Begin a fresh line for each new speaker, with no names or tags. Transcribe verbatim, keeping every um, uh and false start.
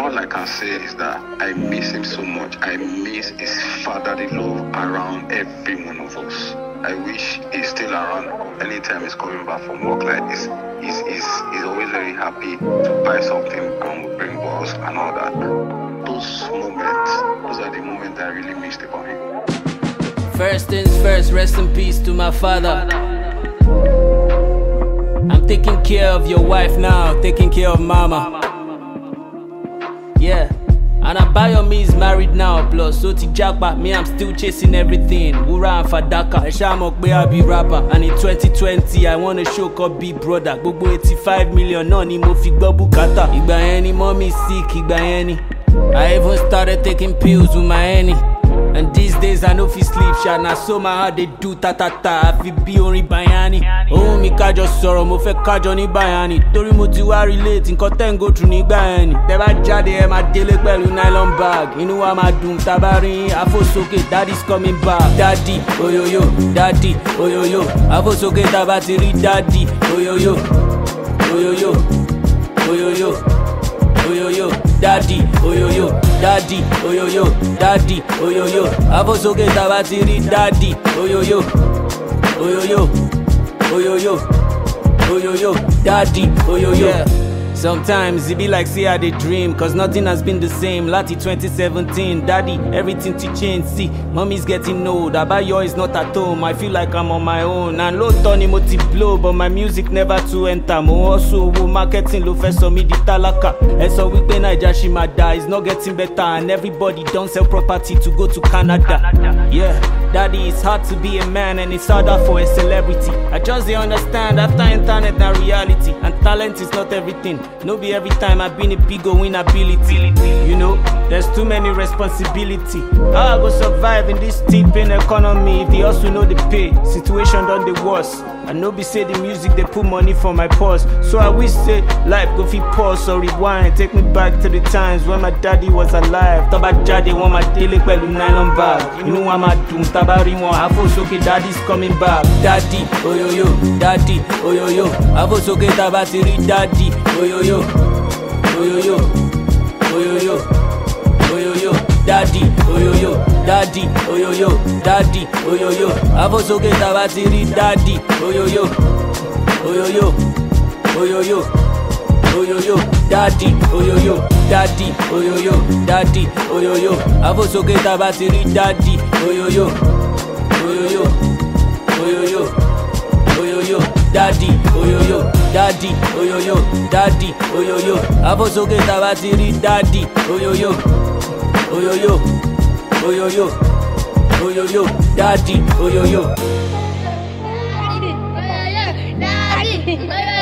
all I can say is that I miss him so much. I miss his fatherly love around every one of us. I wish he's still around anytime he's coming back from work like this. He's, he's, he's always very happy to buy something and bring balls and all that. Those moments, those are the moments I really missed about him.
First things first, rest in peace to my father. I'm taking care of your wife now, taking care of mama. Yeah, and Abayomi is married now, plus so Tijapa, me I'm still chasing everything. Wura and Fadaka, Eshamok be a be rapper. And in twenty twenty, I wanna show up Big Brother. Gbogbo eighty-five million, no ni mo fi gbọ́ bùkátà. Ìgbà yẹn ni mommy sick, ìgbà yẹn ni I even started taking pills with my Annie. And these days I know fi sleep, sha na so my heart they do ta ta ta. I fi be orin bayani. Oh mi kájọ sọ̀rọ̀, mo fẹ́ kájọ ní bayani. Torí mo ti wá relate, nǹkan tẹ́ ń go through nígbà yẹn ni. Tẹ́ bá jáde ẹ máa délé pẹ̀lú nylon bag. Inú wa máa dùn tábà rí àfòsókè, daddy's coming back. Daddy, oyoyo, daddy, oyoyo. Àfòsókè tábà ti rí daddy, oyoyo, oyoyo, oyoyo. Oyoyo, daddy, oyoyo, daddy, oyoyo, daddy, oyoyo. Àfòsókè tábà ti rí daddy, oyoyo, oyoyo, oyoyo, oyoyo, daddy, oyoyo. Yeah. Sometimes it be like say I dey dream, cause nothing has been the same. Lati twenty seventeen, daddy, everything to change. See, mommy's getting old, Abayo is not at home. I feel like I'm on my own. And low Tony mo ti blow, but my music never to enter. Mo also wo marketing lo fẹ́ sọ mi di tálákà. Ẹ sọ wípé Naija ṣì máa da, it's not getting better. And everybody don't sell property to go to Canada. Yeah, daddy, it's hard to be a man and it's harder for a celebrity. I just dey understand after internet na reality. And talent is not everything. No be every time I've been a big win ability. You know, there's too many responsibility. How I go survive in this steeping economy if the hustle know the pay? Situation done the worst. I know be say the music they put money for my purse. So I wish say life go fit pause or rewind. Take me back to the times when my daddy was alive. Taba jade want my daily pẹ̀lú nylon bag. You know I'm a doom tabari one. Àfòsókè daddy's coming back. Daddy, oyoyo, daddy, oyoyo. Àfòsókè taba ti rí daddy, oyoyo, oyoyo, oyoyo, oyoyo. Daddy, oyoyo, daddy, oyoyo, daddy, oyoyo. Àfòsókè tábà ti rí daddy, oyoyo, oyoyo, oyoyo, oyoyo. Daddy, oyoyo, daddy, oyoyo, daddy, oyoyo. Àfòsókè tábà ti rí daddy, oyoyo, oyoyo, oyoyo, oyoyo. Daddy, oyoyo, daddy, oyoyo, daddy, oyoyo. Àfòsókè tábà ti rí daddy, oyoyo, oyoyo, oyoyo, oyoyo, daddy, oyoyo.
Daddy, oyoyo, daddy, oyoyo.